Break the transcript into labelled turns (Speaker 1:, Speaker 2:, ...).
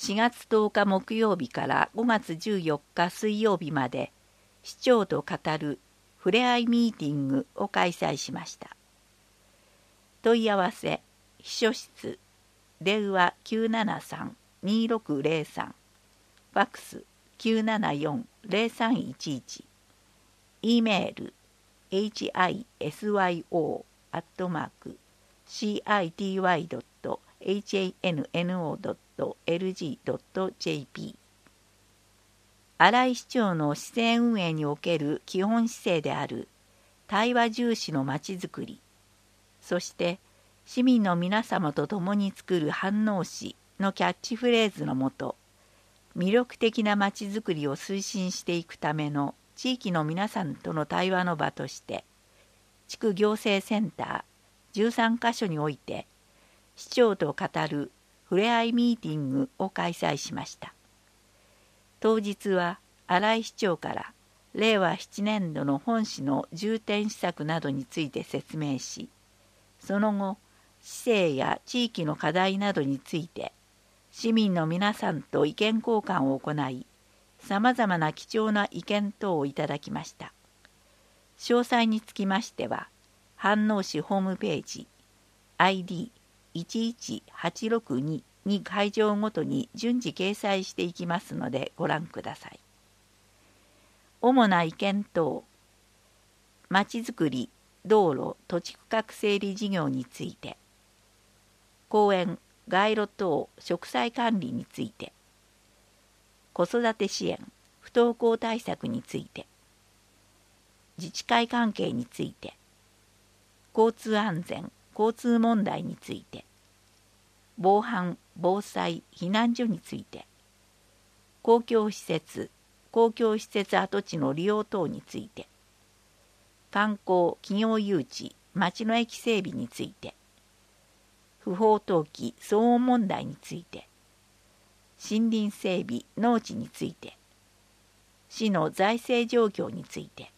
Speaker 1: 4月10日木曜日から5月14日水曜日まで市長と語るふれあいミーティングを開催しました。問い合わせ秘書室電話 973-2603 ファックス 974-0311 E メール hisyo.city.hanno.lg.jp 新井市長の市政運営における基本姿勢である対話重視のまちづくり、そして市民の皆様と共に作る飯能市のキャッチフレーズのもと、魅力的なまちづくりを推進していくための地域の皆さんとの対話の場として、地区行政センター13カ所において市長と語るふれあいミーティングを開催しました。当日は新井市長から令和7年度の本市の重点施策などについて説明し、その後市政や地域の課題などについて市民の皆さんと意見交換を行い、さまざまな貴重な意見等をいただきました。詳細につきましては飯能市ホームページ ID11862 に会場ごとに順次掲載していきますのでご覧ください。主な意見等、まちづくり、道路、土地区画整理事業について、公園、街路等植栽管理について、子育て支援、不登校対策について、自治会関係について、交通安全、交通問題について、防犯・防災・避難所について、公共施設跡地の利用等について、観光・企業誘致、町の駅整備について、不法投棄・騒音問題について、森林整備・農地について、市の財政状況について、